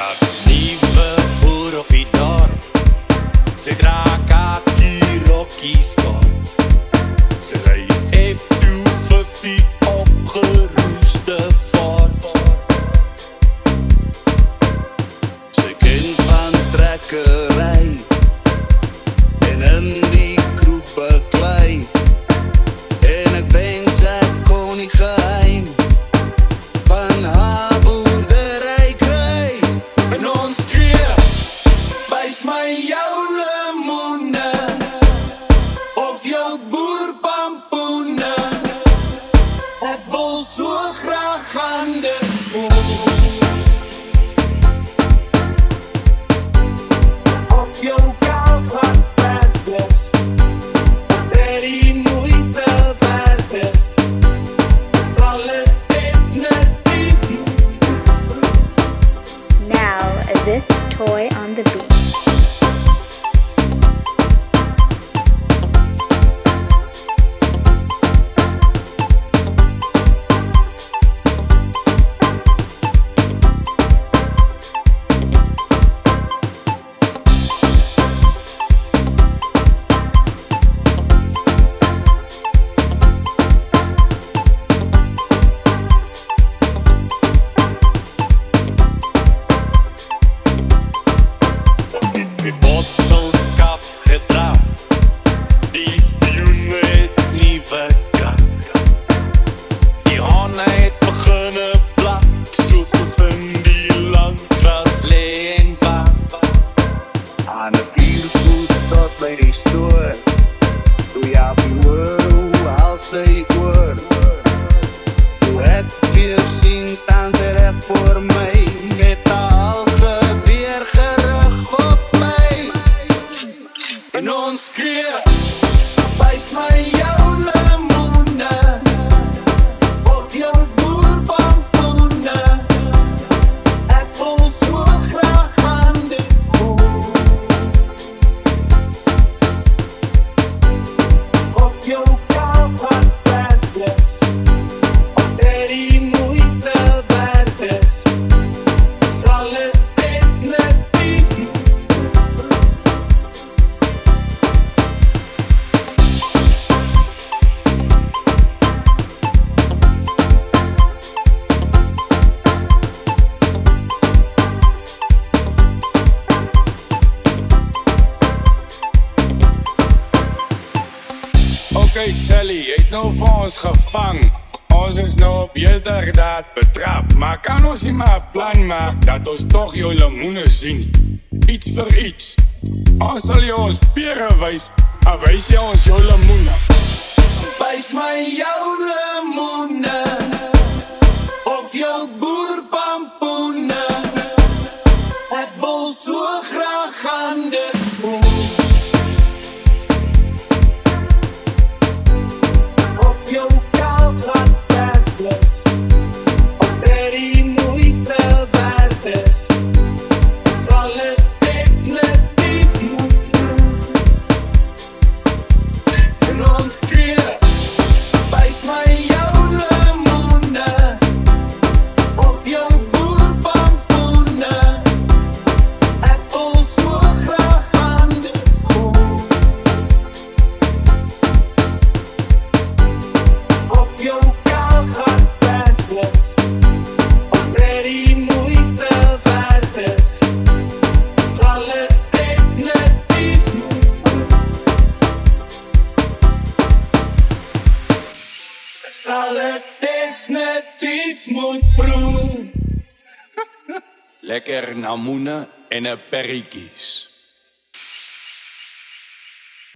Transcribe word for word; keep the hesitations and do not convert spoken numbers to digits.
Daar's nuwe boer op die dorp. Sy dra khaki rokkies kort. Sy ry F two fifty opgeroeste Ford. Sy ken van trekkery en in die kroeg beklei. En ek wens ek kon nie geheim van haar boerdery kry. En ons skree, wys my jou lemoene of jou boerpampoene. Ek wil so graag aan dit voel. Of jou kaas wat best is, dat die moeite werd is, sal het definitief. Now, this is Toy on the beat. Die bottels kaf gedraaf, die stuwen het nieuwe kracht. Die hane het beginne blaf, soos ons in die landgras lee en wap. Aan een vier voet tot by die stoor, toe jy op die oor, al sy oor. Toe ek weer sien, staan sy recht voor my, met al geweer gerig op my. En ons skree, wys my jou lemoene of jou boerpampoene. Ek wil so graag aan dit voel. Of jou kaas wat best is, of dat die moeite werd is, sal het definitief. Oké Sally, jy het nou vir ons gevang. Ons is nou op heterdaad betrap. Maar kan ons nie maar plan maak dat ons toch jou lemoene sien? Iets vir iets. Ons sal jou ons pere wys, en wys jy ons jou lemoene. Wys my jou lemoene of jou boerpampoene. Ek wil so graag aan dit voel. Of jou kaas wat best is, of dat die moeite werd is, sal het definitief. En ons skree, wys my jou lemoene of jou boerpampoene. Ek wil so graag aan dit voel. Of jou kaas wat best is, of dat die moeite werd is, sal het definitief. Sal het definitief moet proe. Lekker namoene en een perriekies.